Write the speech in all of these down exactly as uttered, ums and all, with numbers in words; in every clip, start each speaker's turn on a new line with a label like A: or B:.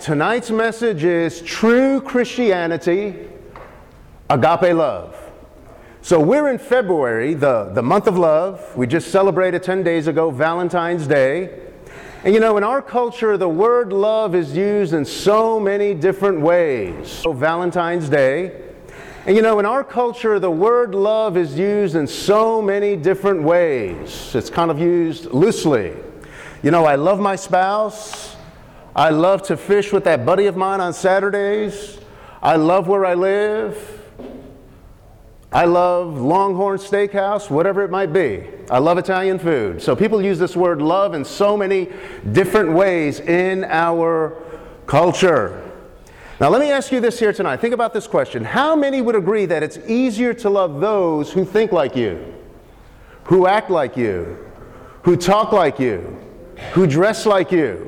A: tonight's message is True Christianity, Agape Love. So we're in February, the, the month of love. We just celebrated ten days ago, Valentine's Day. And you know, in our culture, the word love is used in so many different ways. So Valentine's Day. And you know, in our culture, the word love is used in so many different ways. It's kind of used loosely. You know, I love my spouse. I love to fish with that buddy of mine on Saturdays. I love where I live. I love Longhorn Steakhouse, whatever it might be. I love Italian food. So people use this word love in so many different ways in our culture. Now let me ask you this here tonight. Think about this question. How many would agree that it's easier to love those who think like you, who act like you, who talk like you, who dress like you?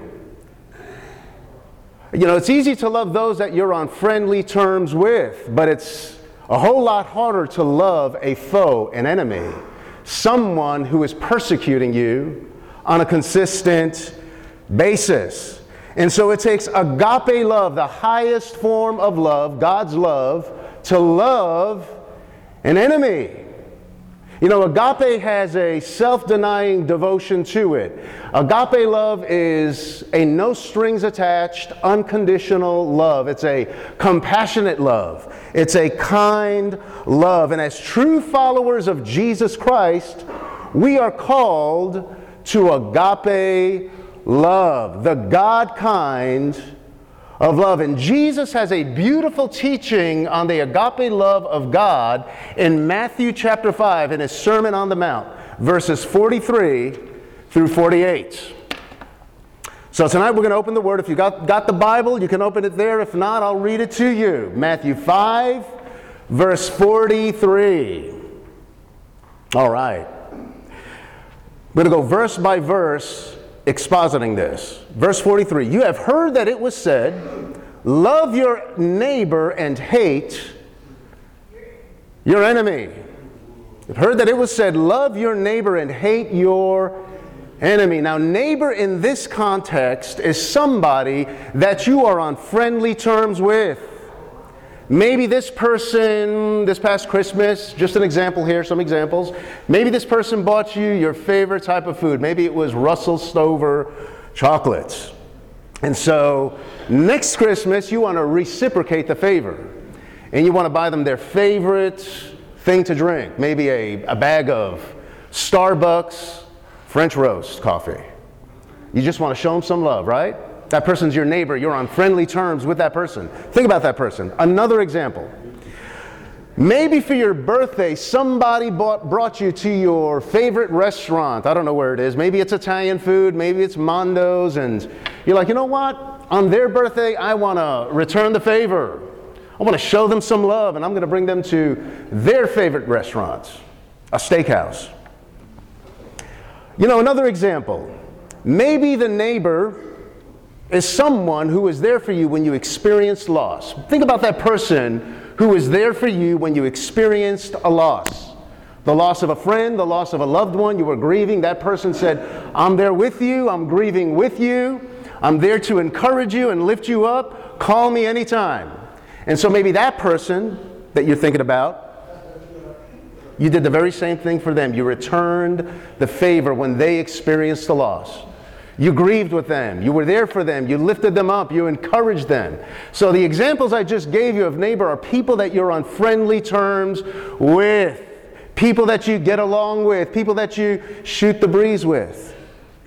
A: You know, it's easy to love those that you're on friendly terms with, but it's a whole lot harder to love a foe, an enemy, someone who is persecuting you on a consistent basis. And so it takes agape love, the highest form of love, God's love, to love an enemy. You know, agape has a self-denying devotion to it. Agape love is a no strings attached, unconditional love. It's a compassionate love. It's a kind love. And as true followers of Jesus Christ, we are called to agape love, the God kind of love. And Jesus has a beautiful teaching on the agape love of God in Matthew chapter five in his Sermon on the Mount, verses forty-three through forty-eight. So tonight we're going to open the Word. If you got, got the Bible, you can open it there. If not, I'll read it to you. Matthew five, verse forty-three. All right. We're going to go verse by verse, expositing this. Verse forty-three, you have heard that it was said, love your neighbor and hate your enemy. You've heard that it was said, love your neighbor and hate your enemy. Now, neighbor in this context is somebody that you are on friendly terms with. Maybe this person, this past Christmas, just an example here, some examples. Maybe this person bought you your favorite type of food. Maybe it was Russell Stover chocolates. And so next Christmas, you want to reciprocate the favor. And you want to buy them their favorite thing to drink. Maybe a, a bag of Starbucks French roast coffee. You just want to show them some love, right? That person's your neighbor. You're on friendly terms with that person. Think about that person. Another example. Maybe for your birthday, somebody bought, brought you to your favorite restaurant. I don't know where it is. Maybe it's Italian food. Maybe it's Mondo's. And you're like, you know what? On their birthday, I want to return the favor. I want to show them some love. And I'm going to bring them to their favorite restaurant, a steakhouse. You know, another example. Maybe the neighbor is someone who is there for you when you experienced loss. Think about that person who was there for you when you experienced a loss. The loss of a friend, the loss of a loved one, you were grieving. That person said, I'm there with you, I'm grieving with you, I'm there to encourage you and lift you up, call me anytime. And so maybe that person that you're thinking about, you did the very same thing for them. You returned the favor when they experienced the loss. You grieved with them. You were there for them. You lifted them up. You encouraged them. So the examples I just gave you of neighbor are people that you're on friendly terms with. People that you get along with. People that you shoot the breeze with.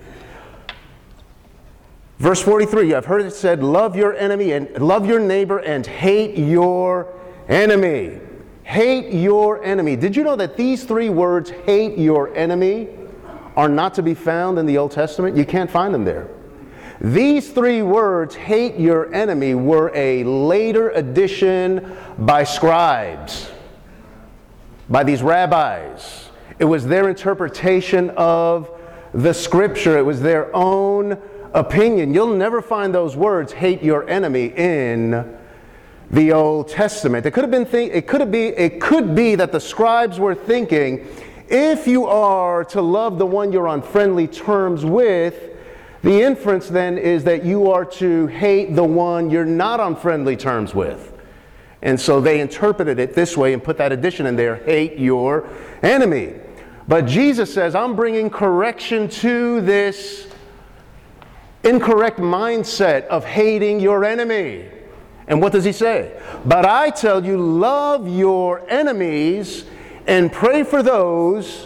A: Verse forty-three, I've heard it said, love your enemy and love your neighbor and hate your enemy. Hate your enemy. Did you know that these three words, hate your enemy, are not to be found in the Old Testament? You can't find them there. These three words, hate your enemy, were a later addition by scribes, by these rabbis. It was their interpretation of the scripture. It was their own opinion. You'll never find those words, hate your enemy, in the Old Testament. It could have been th- it could have be it could be that the scribes were thinking, if you are to love the one you're on friendly terms with, The inference then is that you are to hate the one you're not on friendly terms with. And so they interpreted it this way and put that addition in there, hate your enemy. But Jesus says, I'm bringing correction to this incorrect mindset of hating your enemy. And what does he say? But I tell you, love your enemies and pray for those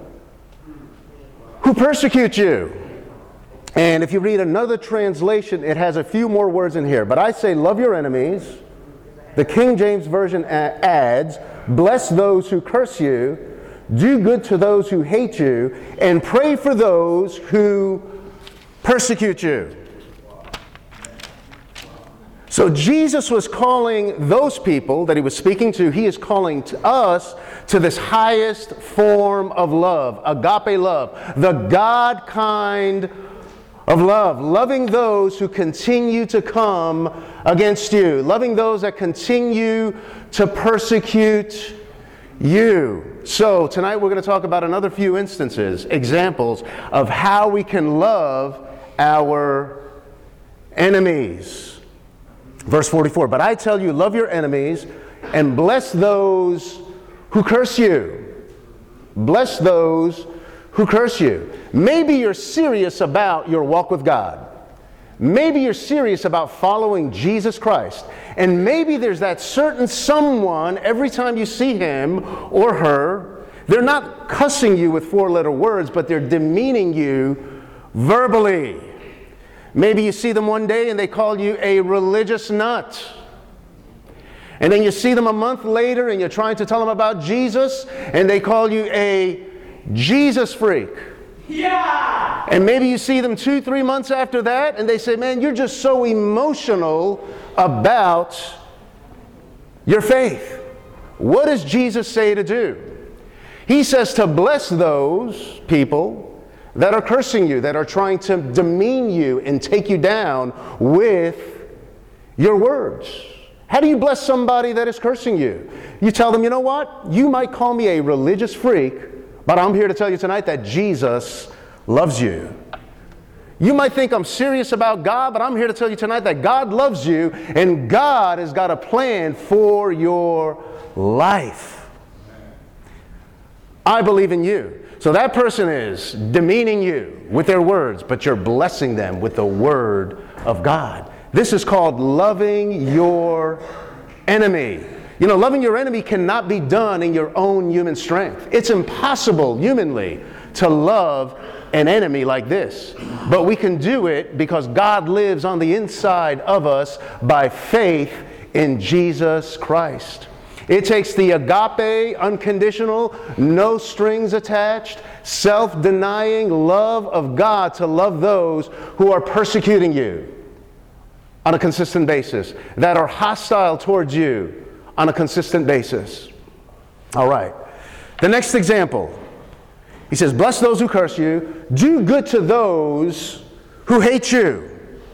A: who persecute you. And if you read another translation, it has a few more words in here. But I say, love your enemies. The King James Version adds, bless those who curse you, do good to those who hate you, and pray for those who persecute you. So Jesus was calling those people that he was speaking to, he is calling to us to this highest form of love, agape love, the God kind of love, loving those who continue to come against you, loving those that continue to persecute you. So tonight we're going to talk about another few instances, examples of how we can love our enemies. Verse forty-four, but I tell you, love your enemies and bless those who curse you. Bless those who curse you. Maybe you're serious about your walk with God. Maybe you're serious about following Jesus Christ. And maybe there's that certain someone, every time you see him or her, they're not cussing you with four-letter words, but they're demeaning you verbally. Maybe you see them one day and they call you a religious nut. And then you see them a month later and you're trying to tell them about Jesus and they call you a Jesus freak. Yeah! And maybe you see them two, three months after that and they say, man, you're just so emotional about your faith. What does Jesus say to do? He says to bless those people that are cursing you, that are trying to demean you and take you down with your words. How do you bless somebody that is cursing you? You tell them, you know what? You might call me a religious freak, but I'm here to tell you tonight that Jesus loves you. You might think I'm serious about God, but I'm here to tell you tonight that God loves you and God has got a plan for your life. I believe in you. So that person is demeaning you with their words, but you're blessing them with the word of God. This is called loving your enemy. You know, loving your enemy cannot be done in your own human strength. It's impossible humanly to love an enemy like this. But we can do it because God lives on the inside of us by faith in Jesus Christ. It takes the agape, unconditional, no strings attached, self-denying love of God to love those who are persecuting you on a consistent basis, that are hostile towards you on a consistent basis. All right. The next example. He says, bless those who curse you, do good to those who hate you.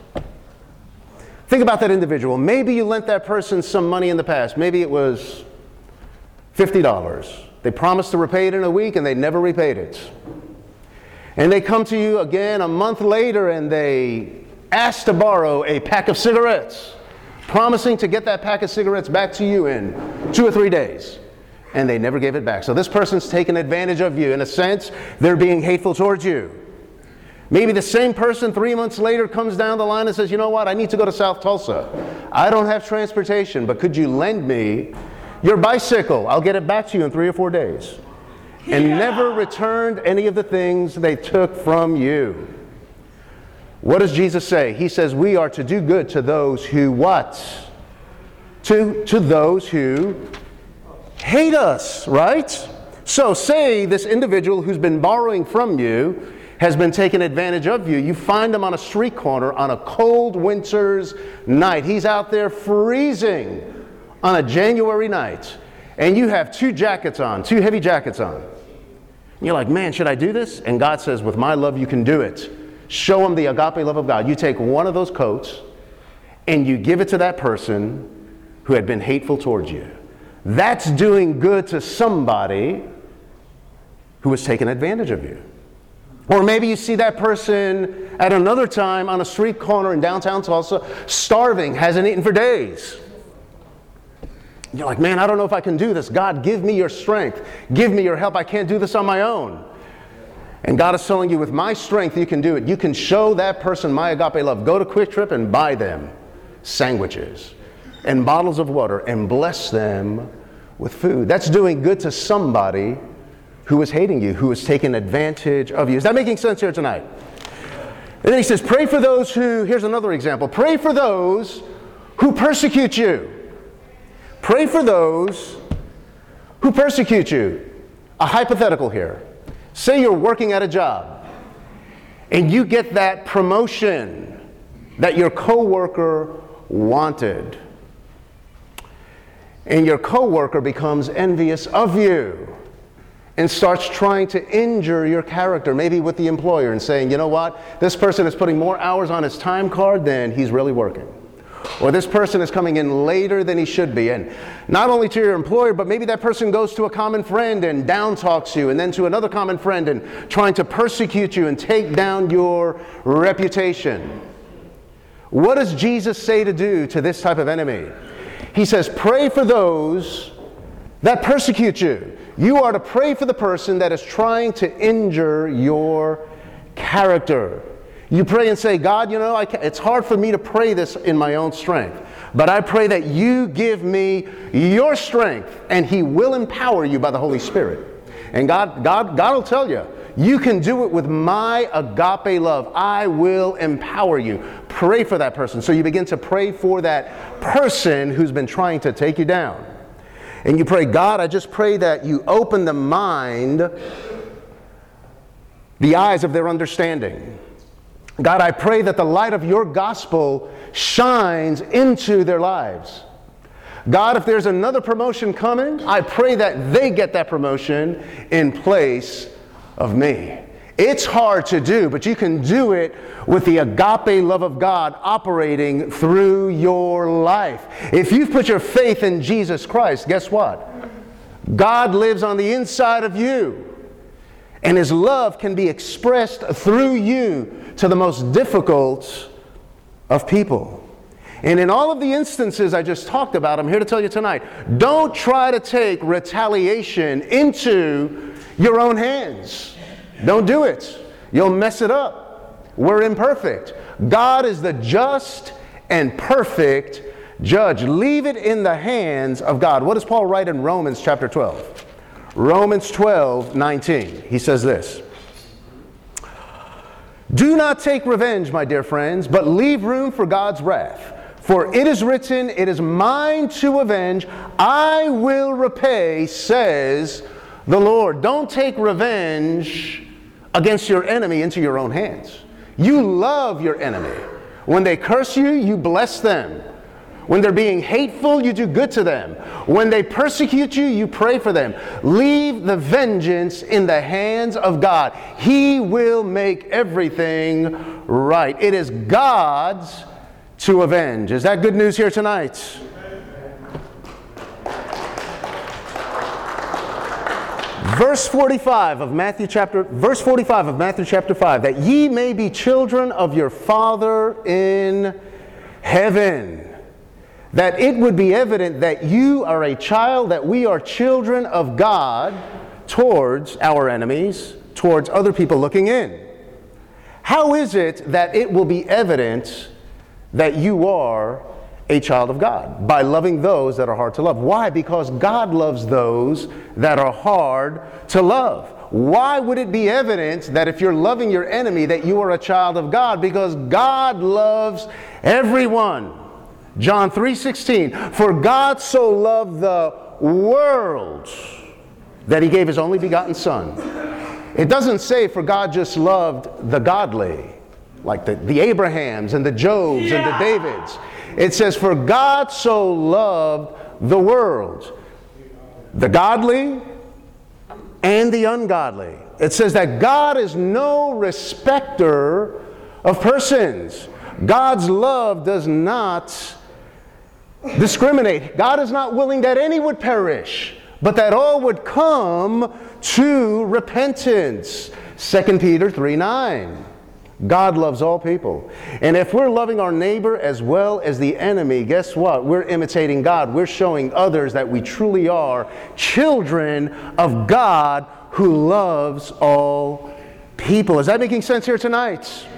A: Think about that individual. Maybe you lent that person some money in the past. Maybe it was fifty dollars. They promised to repay it in a week and they never repaid it. And they come to you again a month later and they ask to borrow a pack of cigarettes, promising to get that pack of cigarettes back to you in two or three days. And they never gave it back. So this person's taken advantage of you. In a sense, they're being hateful towards you. Maybe the same person three months later comes down the line and says, you know what, I need to go to South Tulsa. I don't have transportation, but could you lend me your bicycle? I'll get it back to you in three or four days. And yeah. Never returned any of the things they took from you. What does Jesus say? He says we are to do good to those who what? To, to those who hate us, right? So say this individual who's been borrowing from you has been taking advantage of you. You find him on a street corner on a cold winter's night. He's out there freezing on a January night. And you have two jackets on, two heavy jackets on. And you're like, man, should I do this? And God says, with my love, you can do it. Show him the agape love of God. You take one of those coats and you give it to that person who had been hateful towards you. That's doing good to somebody who was taking advantage of you. Or maybe you see that person at another time on a street corner in downtown Tulsa, starving, hasn't eaten for days. You're like, man, I don't know if I can do this. God, give me your strength. Give me your help. I can't do this on my own. And God is telling you, with my strength, you can do it. You can show that person my agape love. Go to Quick Trip and buy them sandwiches and bottles of water and bless them with food. That's doing good to somebody who is hating you, who is taking advantage of you. Is that making sense here tonight? And then he says, pray for those who, here's another example, pray for those who persecute you. Pray for those who persecute you. A hypothetical here. Say you're working at a job and you get that promotion that your coworker wanted. And your coworker becomes envious of you and starts trying to injure your character, maybe with the employer, and saying, you know what, this person is putting more hours on his time card than he's really working. Or this person is coming in later than he should be. And not only to your employer, but maybe that person goes to a common friend and down talks you, and then to another common friend and trying to persecute you and take down your reputation. What does Jesus say to do to this type of enemy? He says, pray for those that persecute you. You are to pray for the person that is trying to injure your character. You pray and say, God, you know, I can't, it's hard for me to pray this in my own strength, but I pray that you give me your strength, and He will empower you by the Holy Spirit. And God, God, God will tell you, you can do it with my agape love. I will empower you. Pray for that person. So you begin to pray for that person who's been trying to take you down. And you pray, God, I just pray that you open the mind, the eyes of their understanding. God, I pray that the light of your gospel shines into their lives. God, if there's another promotion coming, I pray that they get that promotion in place of me. It's hard to do, but you can do it with the agape love of God operating through your life. If you've put your faith in Jesus Christ, guess what? God lives on the inside of you, and His love can be expressed through you to the most difficult of people. And in all of the instances I just talked about, I'm here to tell you tonight, don't try to take retaliation into your own hands. Don't do it. You'll mess it up. We're imperfect. God is the just and perfect judge. Leave it in the hands of God. What does Paul write in Romans chapter twelve? Romans twelve nineteen. He says this. Do not take revenge, my dear friends, but leave room for God's wrath. For it is written, it is mine to avenge. I will repay, says the Lord. Don't take revenge against your enemy into your own hands. You love your enemy. When they curse you, you bless them. When they're being hateful, you do good to them. When they persecute you, you pray for them. Leave the vengeance in the hands of God. He will make everything right. It is God's to avenge. Is that good news here tonight? Verse forty-five of Matthew chapter, verse forty-five of Matthew chapter five, that ye may be children of your Father in heaven. That it would be evident that you are a child, that we are children of God towards our enemies, towards other people looking in. How is it that it will be evident that you are a child of God? By loving those that are hard to love. Why? Because God loves those that are hard to love. Why would it be evident that if you're loving your enemy that you are a child of God? Because God loves everyone. John three sixteen, for God so loved the world that He gave His only begotten Son. It doesn't say for God just loved the godly, like the, the Abrahams and the Jobs yeah. and the Davids. It says for God so loved the world, the godly and the ungodly. It says that God is no respecter of persons. God's love does not discriminate. God is not willing that any would perish, but that all would come to repentance. Second Peter three nine. God loves all people. And if we're loving our neighbor as well as the enemy, guess what? We're imitating God. We're showing others that we truly are children of God who loves all people. Is that making sense here tonight?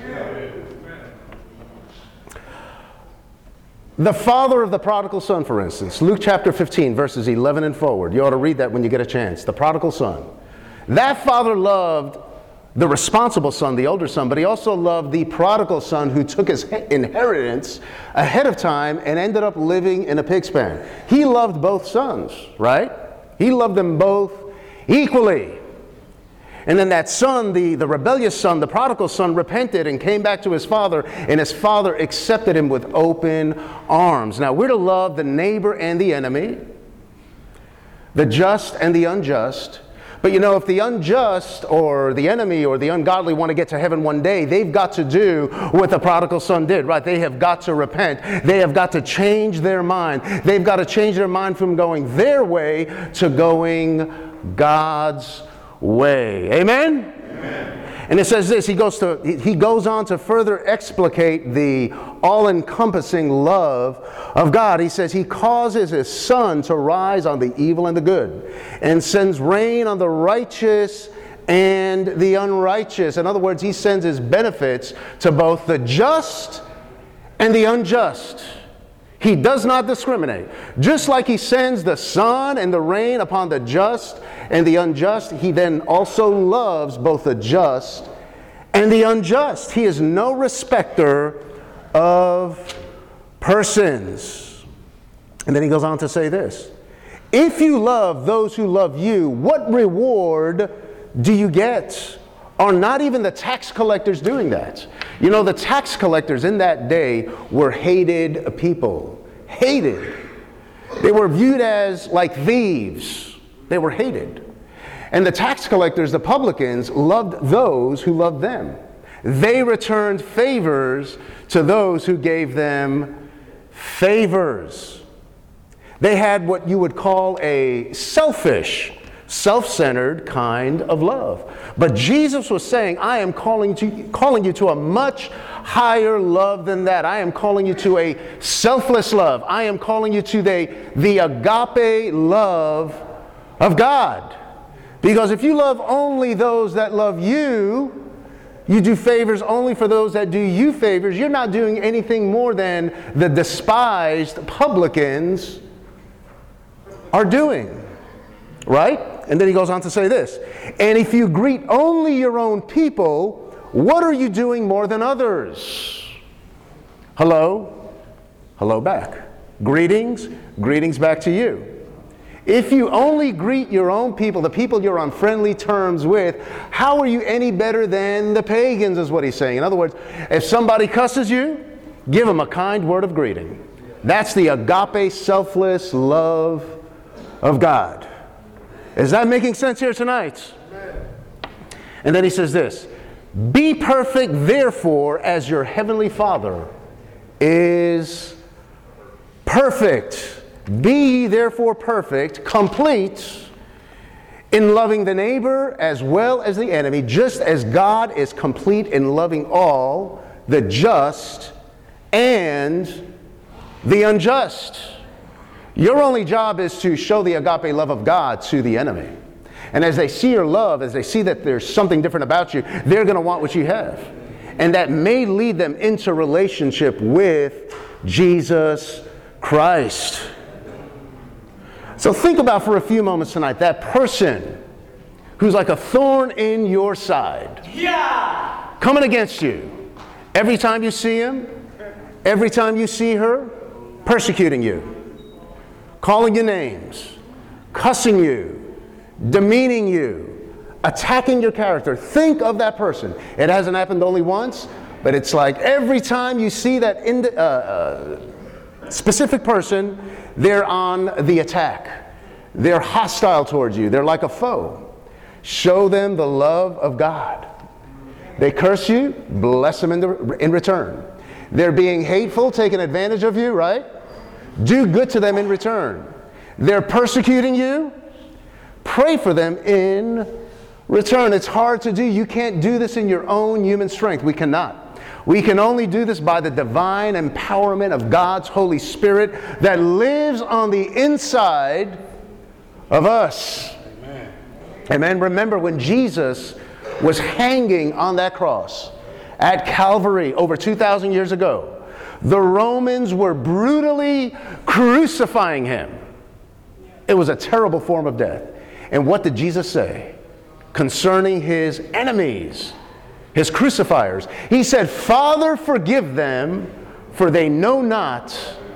A: The father of the prodigal son, for instance, Luke chapter fifteen, verses eleven and forward. You ought to read that when you get a chance. The prodigal son. That father loved the responsible son, the older son, but he also loved the prodigal son who took his inheritance ahead of time and ended up living in a pig's pen. He loved both sons, right? He loved them both equally. And then that son, the, the rebellious son, the prodigal son, repented and came back to his father, and his father accepted him with open arms. Now, we're to love the neighbor and the enemy, the just and the unjust. But you know, if the unjust or the enemy or the ungodly want to get to heaven one day, they've got to do what the prodigal son did, right? They have got to repent. They have got to change their mind. They've got to change their mind from going their way to going God's way. Amen? Amen. And it says this, he goes to he goes on to further explicate the all-encompassing love of God. He says he causes his sun to rise on the evil and the good, and sends rain on the righteous and the unrighteous. In other words, he sends his benefits to both the just and the unjust. He does not discriminate. Just like he sends the sun and the rain upon the just and the unjust, he then also loves both the just and the unjust. He is no respecter of persons. And then he goes on to say this: if you love those who love you, what reward do you get? Are not even the tax collectors doing that? You know, the tax collectors in that day were hated people. Hated. They were viewed as like thieves. They were hated. And the tax collectors, the publicans, loved those who loved them. They returned favors to those who gave them favors. They had what you would call a selfish, self-centered kind of love. But Jesus was saying, I am calling to calling you to a much higher love than that. I am calling you to a selfless love. I am calling you to the, the agape love of God. Because if you love only those that love you, you do favors only for those that do you favors, you're not doing anything more than the despised publicans are doing. Right? And then he goes on to say this: and if you greet only your own people, what are you doing more than others? Hello? Hello back. Greetings. Greetings back to you. If you only greet your own people, the people you're on friendly terms with, how are you any better than the pagans, is what he's saying. In other words, if somebody cusses you, give them a kind word of greeting. That's the agape, selfless love of God. Is that making sense here tonight? Amen. And then he says this: be perfect, therefore, as your heavenly Father is perfect. Be therefore perfect, complete in loving the neighbor as well as the enemy, just as God is complete in loving all, the just and the unjust. Your only job is to show the agape love of God to the enemy. And as they see your love, as they see that there's something different about you, they're going to want what you have. And that may lead them into relationship with Jesus Christ. So think about for a few moments tonight that person who's like a thorn in your side. Yeah! Coming against you. Every time you see him, every time you see her, persecuting you. Calling you names, cussing you, demeaning you, attacking your character. Think of that person. It hasn't happened only once, but it's like every time you see that in the, uh, uh, specific person, they're on the attack. They're hostile towards you. They're like a foe. Show them the love of God. They curse you, bless them in, the, in return. They're being hateful, taking advantage of you, right? Do good to them in return. They're persecuting you. Pray for them in return. It's hard to do. You can't do this in your own human strength. We cannot. We can only do this by the divine empowerment of God's Holy Spirit that lives on the inside of us. Amen. Amen. Remember when Jesus was hanging on that cross at Calvary over two thousand years ago, the Romans were brutally crucifying him. It was a terrible form of death. And what did Jesus say concerning his enemies, his crucifiers? He said, "Father, forgive them, for they know not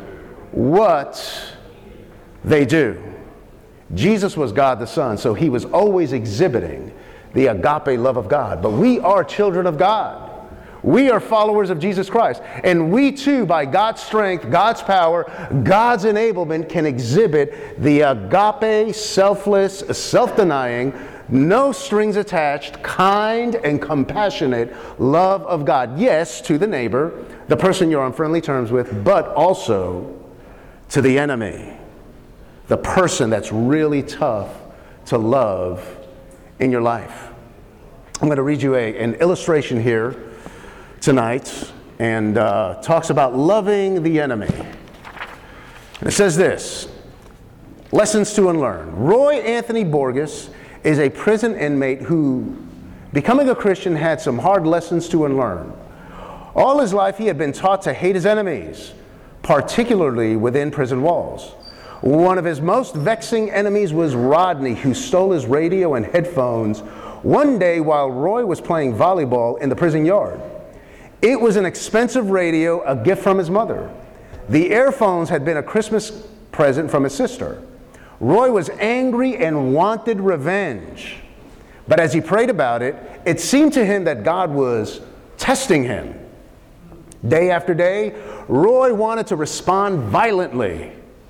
A: what they do." Jesus was God the Son, so he was always exhibiting the agape love of God. But we are children of God. We are followers of Jesus Christ. And we too, by God's strength, God's power, God's enablement, can exhibit the agape, selfless, self-denying, no strings attached, kind and compassionate love of God. Yes, to the neighbor, the person you're on friendly terms with, but also to the enemy, the person that's really tough to love in your life. I'm going to read you a, an illustration here tonight, and uh, talks about loving the enemy. And it says this: lessons to unlearn. Roy Anthony Borges is a prison inmate who, becoming a Christian, had some hard lessons to unlearn. All his life he had been taught to hate his enemies, particularly within prison walls. One of his most vexing enemies was Rodney, who stole his radio and headphones one day while Roy was playing volleyball in the prison yard. It was an expensive radio, a gift from his mother. The earphones had been a Christmas present from his sister. Roy was angry and wanted revenge. But as he prayed about it, it seemed to him that God was testing him. Day after day, Roy wanted to respond violently,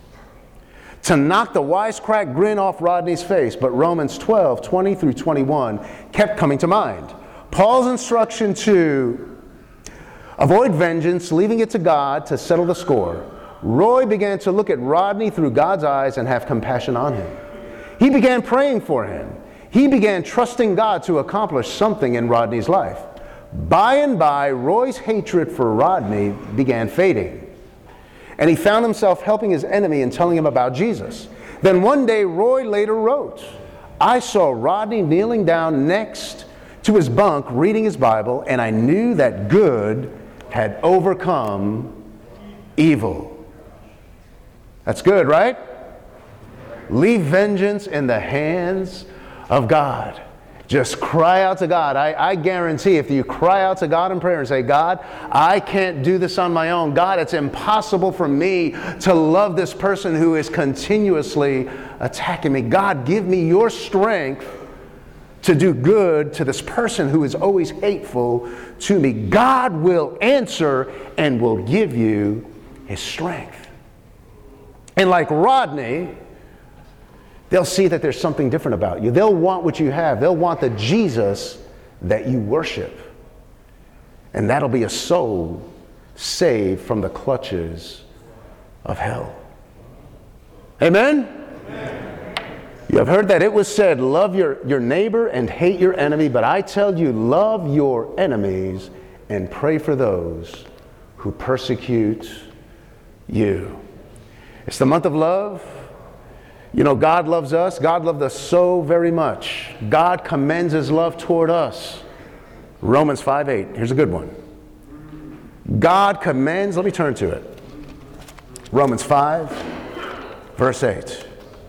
A: to knock the wisecrack grin off Rodney's face, but Romans twelve, twenty through twenty-one kept coming to mind. Paul's instruction to avoid vengeance, leaving it to God to settle the score. Roy began to look at Rodney through God's eyes and have compassion on him. He began praying for him. He began trusting God to accomplish something in Rodney's life. By and by, Roy's hatred for Rodney began fading, and he found himself helping his enemy and telling him about Jesus. Then one day, Roy later wrote, "I saw Rodney kneeling down next to his bunk reading his Bible, and I knew that good had overcome evil." That's good, right? Leave vengeance in the hands of God. Just cry out to God. I, I guarantee if you cry out to God in prayer and say, "God, I can't do this on my own. God, it's impossible for me to love this person who is continuously attacking me. God, give me your strength to do good to this person who is always hateful to me." God will answer and will give you his strength. And like Rodney, they'll see that there's something different about you. They'll want what you have. They'll want the Jesus that you worship. And that'll be a soul saved from the clutches of hell. Amen? Amen. You have heard that it was said, love your, your neighbor and hate your enemy, but I tell you, love your enemies and pray for those who persecute you. It's the month of love. You know, God loves us. God loved us so very much. God commends his love toward us. Romans five eight. Here's a good one. God commends, let me turn to it. Romans five, verse eight.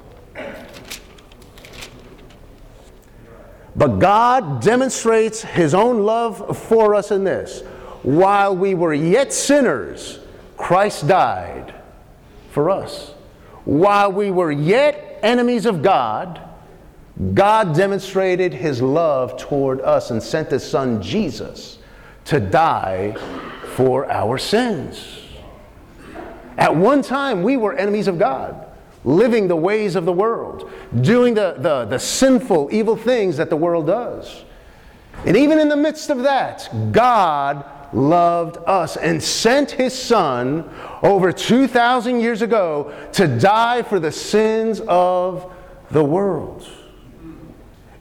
A: But God demonstrates his own love for us in this: while we were yet sinners, Christ died for us. While we were yet enemies of God, God demonstrated his love toward us and sent his son Jesus to die for our sins. At one time, we were enemies of God, living the ways of the world, doing the, the, the sinful, evil things that the world does. And even in the midst of that, God loved us and sent his son over two thousand years ago to die for the sins of the world.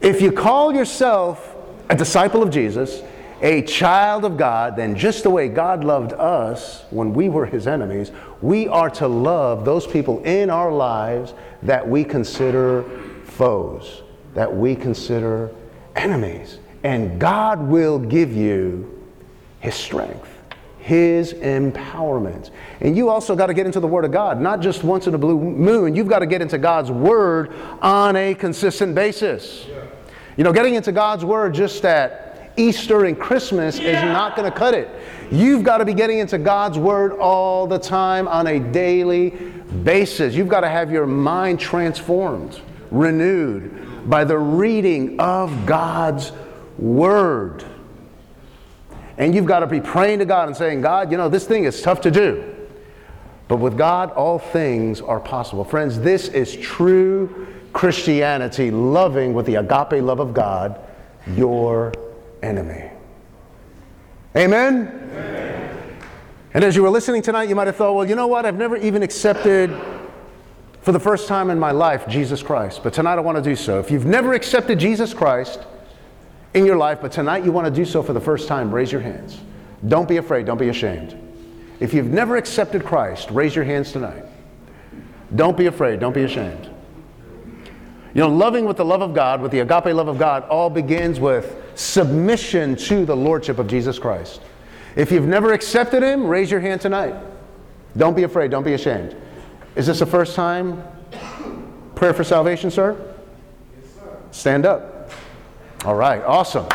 A: If you call yourself a disciple of Jesus, a child of God, then just the way God loved us when we were his enemies, we are to love those people in our lives that we consider foes, that we consider enemies. And God will give you his strength, his empowerment. And you also got to get into the Word of God, not just once in a blue moon. You've got to get into God's Word on a consistent basis. Yeah. You know, getting into God's Word just at Easter and Christmas yeah. is not going to cut it. You've got to be getting into God's Word all the time on a daily basis. You've got to have your mind transformed, renewed by the reading of God's Word. And you've got to be praying to God and saying, God, you know, this thing is tough to do. But with God, all things are possible. Friends, this is true Christianity, loving with the agape love of God, your enemy. Amen? Amen? And as you were listening tonight, you might have thought, well, you know what? I've never even accepted, for the first time in my life, Jesus Christ. But tonight I want to do so. If you've never accepted Jesus Christ in your life, but tonight you want to do so for the first time, raise your hands. Don't be afraid. Don't be ashamed. If you've never accepted Christ, raise your hands tonight. Don't be afraid. Don't be ashamed. You know, loving with the love of God, with the agape love of God, all begins with submission to the Lordship of Jesus Christ. If you've never accepted him, raise your hand tonight. Don't be afraid. Don't be ashamed. Is this a first time prayer for salvation, sir? Yes, sir. Stand up. All right, awesome.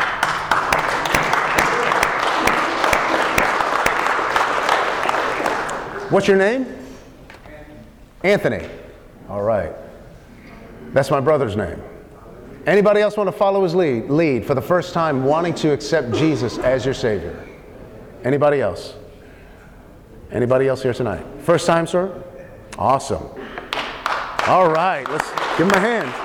A: What's your name? Anthony. Anthony. All right. That's my brother's name. Anybody else want to follow his lead, lead for the first time, wanting to accept Jesus as your Savior? Anybody else? Anybody else here tonight? First time, sir? Awesome. All right, let's give him a hand.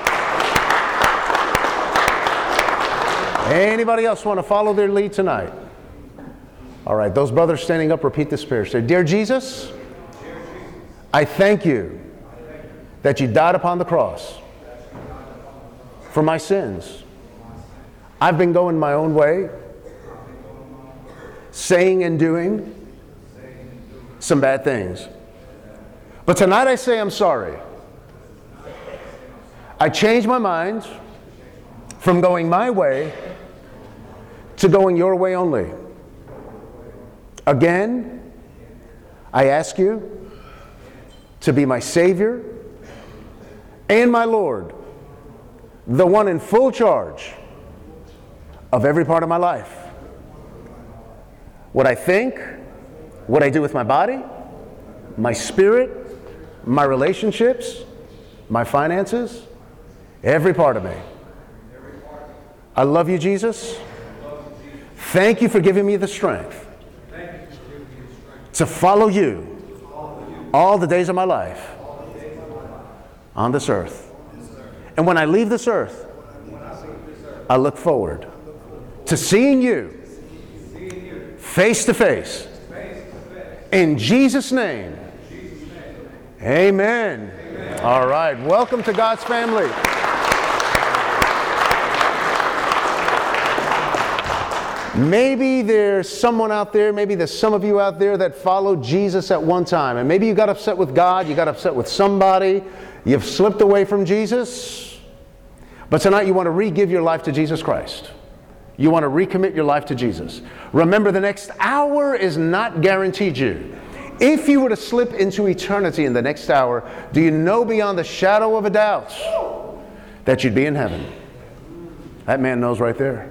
A: Anybody else want to follow their lead tonight? All right, those brothers standing up, repeat this prayer. Say, Dear Jesus, I thank you that you died upon the cross for my sins. I've been going my own way, saying and doing some bad things. But tonight I say I'm sorry. I changed my mind from going my way to going your way only. Again, I ask you to be my Savior and my Lord, the one in full charge of every part of my life. What I think, what I do with my body, my spirit, my relationships, my finances, every part of me. I love you, Jesus. Thank you for giving me the strength to follow you all the days of my life on this earth. And when I leave this earth, I look forward to seeing you face to face. In Jesus' name, amen. All right, welcome to God's family. Maybe there's someone out there, maybe there's some of you out there that followed Jesus at one time. And maybe you got upset with God, you got upset with somebody, you've slipped away from Jesus. But tonight you want to re-give your life to Jesus Christ. You want to recommit your life to Jesus. Remember, the next hour is not guaranteed you. If you were to slip into eternity in the next hour, do you know beyond the shadow of a doubt that you'd be in heaven? That man knows right there.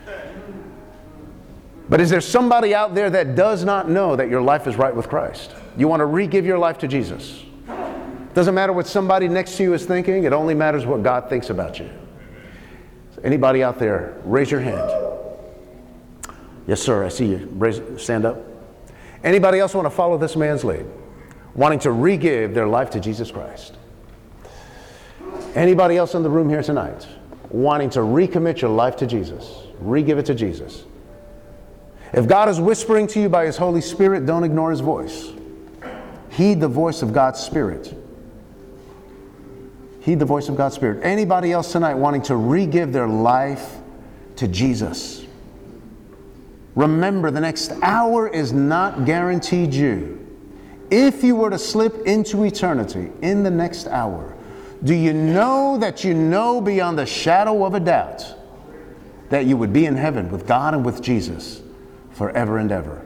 A: But is there somebody out there that does not know that your life is right with Christ? You want to re-give your life to Jesus. Doesn't matter what somebody next to you is thinking. It only matters what God thinks about you. Anybody out there, raise your hand. Yes, sir, I see you. Raise, stand up. Anybody else want to follow this man's lead? Wanting to re-give their life to Jesus Christ? Anybody else in the room here tonight? Wanting to recommit your life to Jesus? Re-give it to Jesus. If God is whispering to you by His Holy Spirit, don't ignore His voice. Heed the voice of God's Spirit. Heed the voice of God's Spirit. Anybody else tonight wanting to re-give their life to Jesus? Remember, the next hour is not guaranteed you. If you were to slip into eternity in the next hour, do you know that you know beyond the shadow of a doubt that you would be in heaven with God and with Jesus forever and ever?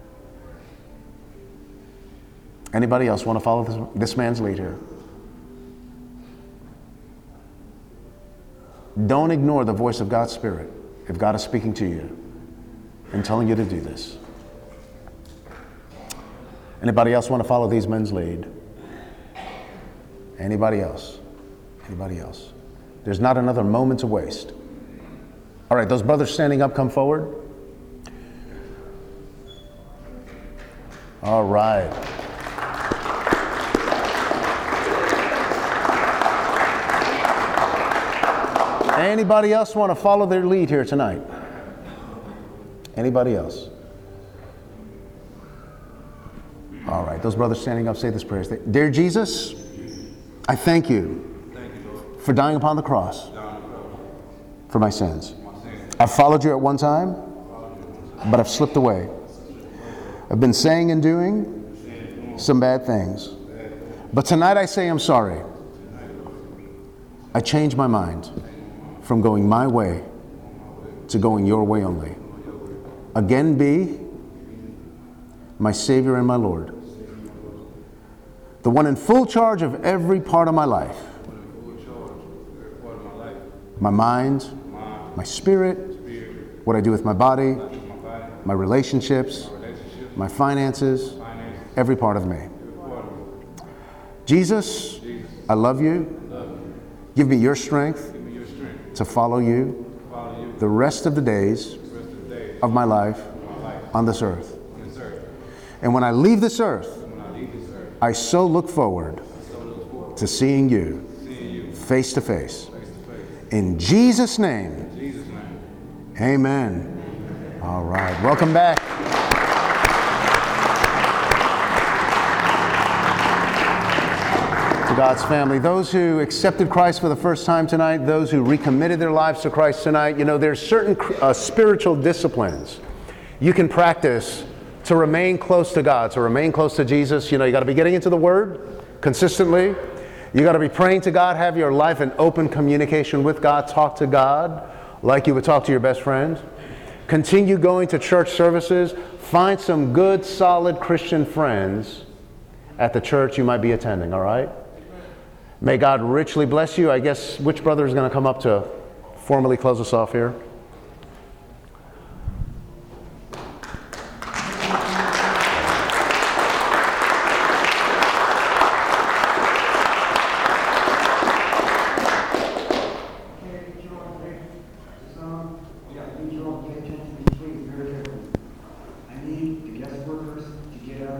A: Anybody else want to follow this, this man's lead here? Don't ignore the voice of God's Spirit if God is speaking to you and telling you to do this. Anybody else want to follow these men's lead? Anybody else? Anybody else? There's not another moment to waste. All right, those brothers standing up, come forward. All right. Anybody else want to follow their lead here tonight? Anybody else? All right, those brothers standing up, say this prayer. Dear Jesus, I thank you for dying upon the cross for my sins. I've followed you at one time, but I've slipped away. I've been saying and doing some bad things. But tonight I say I'm sorry. I changed my mind from going my way to going your way only. Again, be my Savior and my Lord, the one in full charge of every part of my life, my mind, my spirit, what I do with my body, my relationships, my finances, every part of me. Jesus, I love you. Give me your strength to follow you the rest of the days of my life on this earth. And when I leave this earth, I so look forward to seeing you face to face. In Jesus' name, amen. All right, welcome back. To God's family. Those who accepted Christ for the first time tonight, those who recommitted their lives to Christ tonight, you know, there's certain uh, spiritual disciplines you can practice to remain close to God, to remain close to Jesus. You know, you got to be getting into the Word consistently. You got to be praying to God, have your life in open communication with God, talk to God like you would talk to your best friend. Continue going to church services. Find some good, solid Christian friends at the church you might be attending, all right? May God richly bless you. I guess which brother is going to come up to formally close us off here?